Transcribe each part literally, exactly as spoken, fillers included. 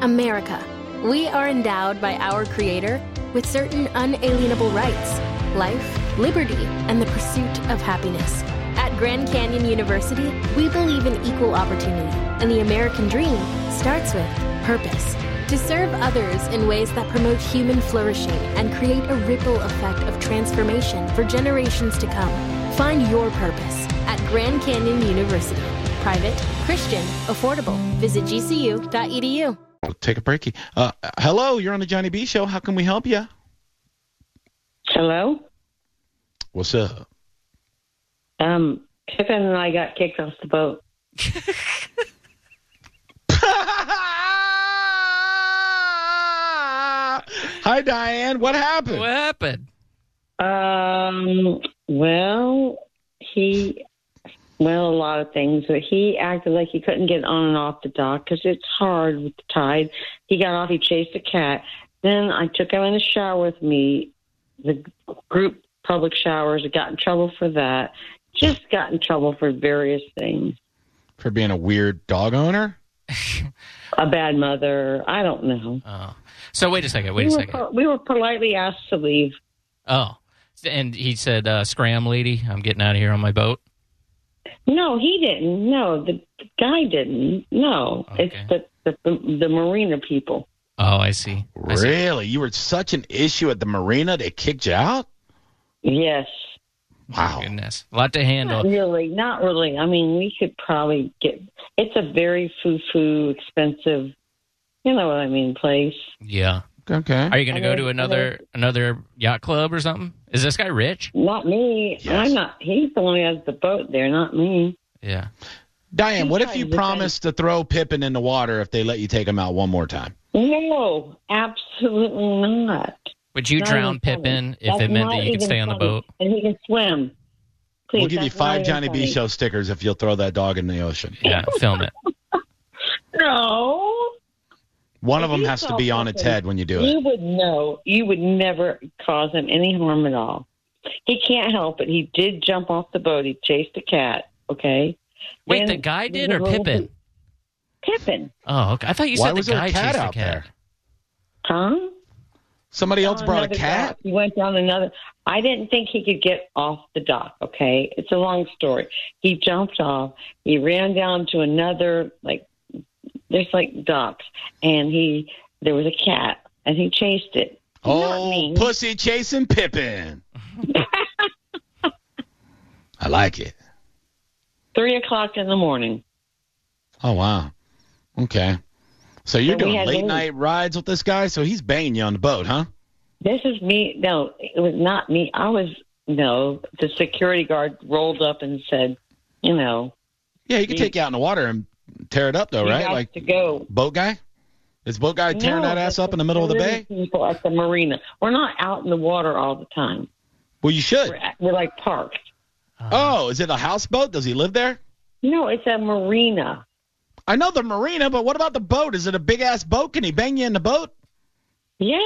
America. We are endowed by our Creator with certain unalienable rights: life, liberty, and the pursuit of happiness. At Grand Canyon University, we believe in equal opportunity, and the American dream starts with purpose. To serve others in ways that promote human flourishing and create a ripple effect of transformation for generations to come. Find your purpose at Grand Canyon University. Private, Christian, affordable. Visit G C U dot E D U. We'll take a breaky. Uh, hello, you're on the Johnny B Show. How can we help you? Hello? What's up? Um, Pippin and I got kicked off the boat. Hi, Diane. What happened? What happened? Um, well, he, well, a lot of things, but he acted like he couldn't get on and off the dock because it's hard with the tide. He got off, he chased a cat. Then I took him in the shower with me, the group public showers. I got in trouble for that. Just got in trouble for various things. For being a weird dog owner? A bad mother. I don't know. Oh. So wait a second. Wait we a were second. po- we were politely asked to leave. Oh. And he said, uh, scram, lady, I'm getting out of here on my boat? No, he didn't. No, the, the guy didn't. No, Okay. it's the, the the the marina people. Oh, I see. I see. Really? You were such an issue at the marina, they kicked you out? Yes. Wow. Goodness. A lot to handle. Not really. Not really. I mean, we could probably get. It's a very foo-foo, expensive. You know what I mean? Place. Yeah. Okay. Are you going to And go then- to another another yacht club or something? Is this guy rich? Not me. Yes. I'm not. He's the one who has the boat there, not me. Yeah. Diane, what if He you tried to promised to throw Pippin in the water if they let you take him out one more time? No, absolutely not. Would you Not drown even funny. Pippin if That's it meant not that you could even stay on the funny. boat? And he can swim. Please, We'll give you that's not five even Johnny B funny. Show stickers if you'll throw that dog in the ocean. Yeah, film it. No. One of If them you has to saw be on its Pippin, head when you do You it. would know. You would never cause him any harm at all. He can't help it. He did jump off the boat. He chased a cat, okay? Wait, Then the guy did the or little- Pippin? Pippin. Oh, okay. I thought you Why said was the there guy a cat chased the out cat. there? Huh? Somebody else On brought a another cat? dock. He went down another. I didn't think he could get off the dock, okay? It's a long story. He jumped off. He ran down to another, like, there's like docks, and he, there was a cat, and he chased it. Not Oh, me. pussy chasing Pippin. I like it. Three o'clock in the morning. Oh, wow. Okay. So you're So we doing had late to- night rides with this guy? So he's banging you on the boat, huh? This is me. No, it was not me. I was, no, the security guard rolled up and said, you know, Yeah, he could You- take you out in the water and tear it up, though, you right? got Like to go. boat guy? Is boat guy tearing No, that ass but up in the middle of the bay? security People at the marina. We're not out in the water all the time. Well, you should. We're, at, we're like parked. Oh, is it a houseboat? Does he live there? No, it's a marina. I know the marina, but what about the boat? Is it a big-ass boat? Can he bang you in the boat? Yeah.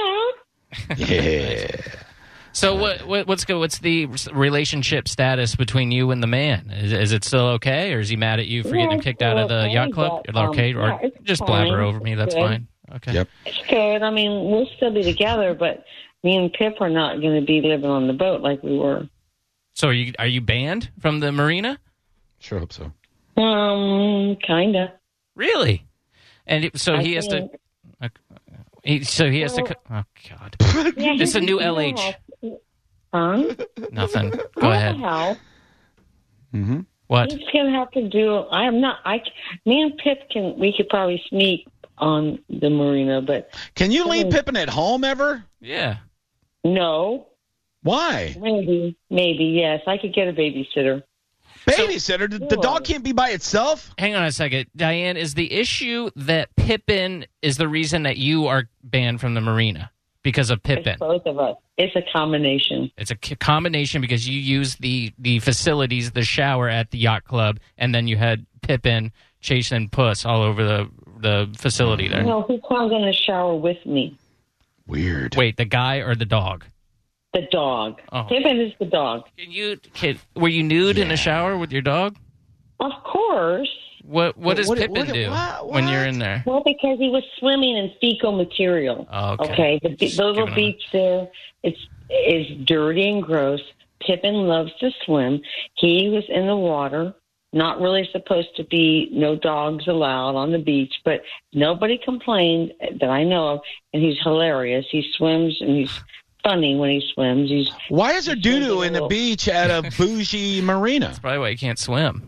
Yeah. So what, what what's go what's the relationship status between you and the man? Is, is it still okay, or is he mad at you for Yeah, getting it's kicked out of still the okay, yacht club? but, okay, um, or yeah, it's just fine. blabber over me. That's Good. fine. Okay. Yep. It's good. I mean, we'll still be together, but me and Pip are not going to be living on the boat like we were. So are you are you banned from the marina? Sure hope so. Um, kind of. Really? And it, so I he has to. think- Uh, he, so he has to. Well- co- Oh God. Yeah, It's a he- new he L H. has- Huh? Nothing. Go ahead. How? Mm-hmm. What? He's gonna have to do. I am not. I. Me and Pip can. We could probably sneak on the marina, but Can you leave Mhm. Pippin at home ever? Yeah. no. Why? Maybe. Maybe yes. I could get a babysitter. Babysitter? The, the dog can't be by itself? Hang on a second, Diane. Is the issue that Pippin is the reason that you are banned from the marina because of Pippin? It's both of us. It's a combination. It's a c- combination because you use the, the facilities, the shower at the yacht club, and then you had Pippin chasing Puss all over the the facility there. No, who comes in the shower with me? Weird. Wait, the guy or the dog? The dog. Oh. Pippin is the dog. Can you? Can, were you nude in the shower with your dog? Of course. What What does What- Pippin what- do what- when you're what? in there? Well, because he was swimming in fecal material. Oh, okay. Okay, the, Just the little giving him- beach there, it's is dirty and gross. Pippin loves to swim. He was in the water. Not really supposed to be no dogs allowed on the beach, but nobody complained that I know of, and he's hilarious. He swims, and he's funny when he swims. He's Why is there doo doo in the little- beach at a bougie marina? That's probably why you can't swim.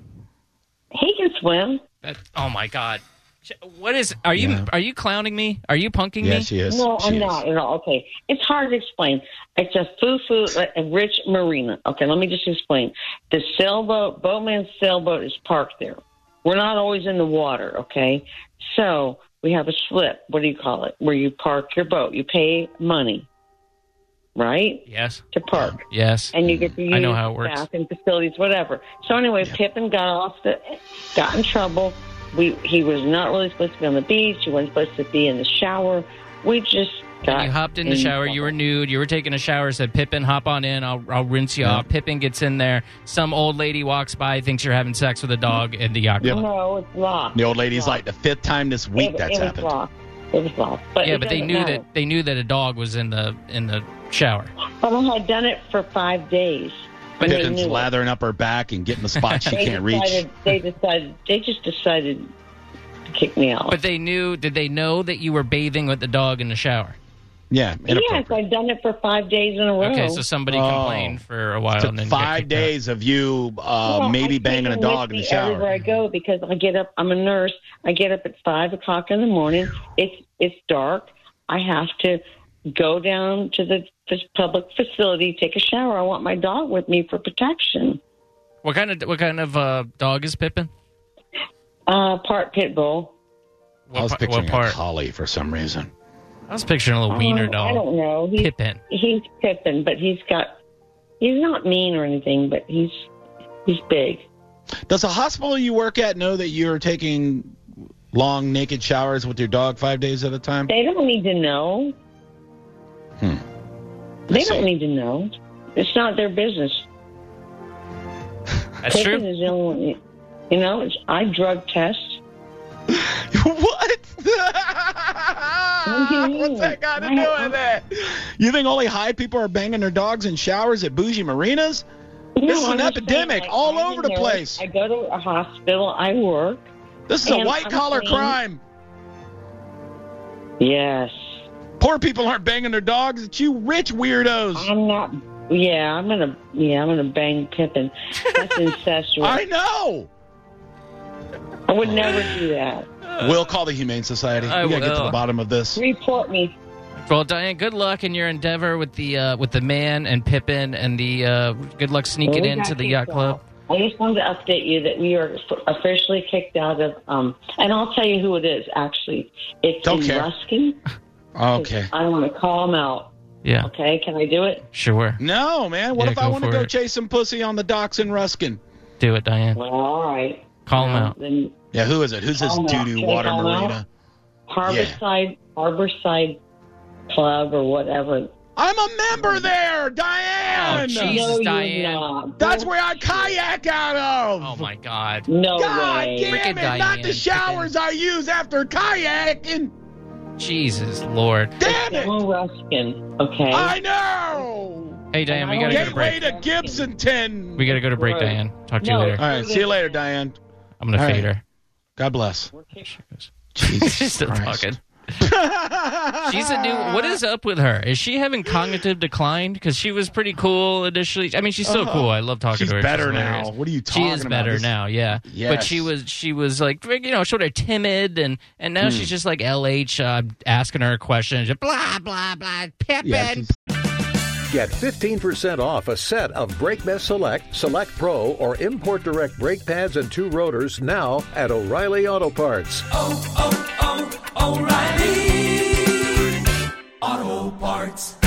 he can swim. That, oh my God! What is? Are you Yeah. are you clowning me? Are you punking Yeah, me? she is. No, She I'm is. not at all. Okay, it's hard to explain. It's a foo-foo, a rich marina. Okay, let me just explain. The sailboat, Boatman's sailboat is parked there. We're not always in the water, okay? So we have a slip. What do you call it? Where you park your boat. You pay money, right, Yes. to park. Yes. And you get to use I know how it works. bathroom facilities, whatever. So anyway, Pippin got off the, got in trouble. We he was not really supposed to be on the beach. He wasn't supposed to be in the shower. We just got. You hopped in the shower. You were nude. You were taking a shower. Said, Pippin, hop on in. I'll I'll rinse you Yeah. off. Pippin gets in there. Some old lady walks by, thinks you're having sex with a dog in the yacht Yeah. club. No, it's locked. The old lady's Locked. like the fifth time this week it, that's it happened. Was locked. It was locked. But Yeah, it but they doesn't knew matter. that they knew that a dog was in the in the shower. But I had done it for five days. But and they Pippin's knew it. lathering up her back and getting the spot she They can't reach. decided, They decided. They just decided to kick me out. But they knew. Did they know that you were bathing with the dog in the shower? Yeah, yes, inappropriate. I've done it for five days in a row. Okay, so somebody Oh. complained for a while Took and then got five kicked out. days of you uh, Well, maybe I banging take a him dog with in the me Everywhere shower. I go, because I get up. I'm a nurse. I get up at five o'clock in the morning. It's it's dark. I have to go down to the this public facility, take a shower. I want my dog with me for protection. What kind of what kind of uh, dog is Pippin? Uh, part pit bull. What, I was par- picturing what a part? collie for some reason. I was picturing a little wiener Uh, I dog. don't know. He's, Pippin. He's Pippin, but he's got. He's not mean or anything, but he's he's big. Does the hospital you work at know that you're taking long naked showers with your dog five days at a time? They don't need to know. Hmm. They I see. don't need to know. It's not their business. That's Pippin true. is the only one. You know, it's, I drug test. What? What's that got to do with it? You think only high people are banging their dogs in showers at bougie marinas? No, This is an I'm just epidemic saying, like, all I'm over a the nurse. place. I go to a hospital. I work. This is a And white I'm collar saying- crime. Yes. Poor people aren't banging their dogs. It's you rich weirdos. I'm not. Yeah, I'm gonna. Yeah, I'm gonna bang Pippin. That's incestuous. I I, know. would never do that. We'll call the Humane Society. I We gotta get to will. the bottom of this. Report me. Well, Diane, good luck in your endeavor with the uh, with the man and Pippin, and the uh, good luck sneaking We into got the kicked yacht club. out. I just wanted to update you that we are officially kicked out of. Um, and I'll tell you who it is. Actually, it's Don't in care. Ruskin. Okay. I want to call him out. Yeah, Okay, can I do it? sure. No, man. What Yeah, if I go want to for go it. chase some pussy on the docks in Ruskin? Do it, Diane. Well, all right. Call him Well, out. Then Yeah, who is it? Who's this Call 'em out. doo-doo Can I water call 'em out? marina? Harborside, Harborside Club or whatever. I'm a member there, Diane. Oh, Jesus, no, you're Diane. not. That's where I kayak out of. Oh my God. No God way. damn Frickin' it! Not Diane, the showers I use after kayaking. Jesus Lord. Damn it! Still Ruskin, okay? I know. Hey, Diane, we gotta go to Gateway break. to Gibsonton. We gotta go to break, Right. Diane. Talk to No. you later. All right, see you later, Diane. I'm gonna All fade right. her. God bless. She's Jesus still Christ. talking. She's a new. What is up with her? Is she having cognitive decline? Because she was pretty cool initially. I mean, she's still cool. I love talking She's to her. better hilarious. now. What are you She talking is about? better This- now, yeah. But Yes. she was she was like you know sort of timid, and and now she's just like L H uh, asking her questions, just blah blah blah. Pippin. Yeah, she's- Get fifteen percent off a set of BrakeMess Select, Select Pro, or Import Direct brake pads and two rotors now at O'Reilly Auto Parts. oh, oh, oh, O'Reilly Auto Parts.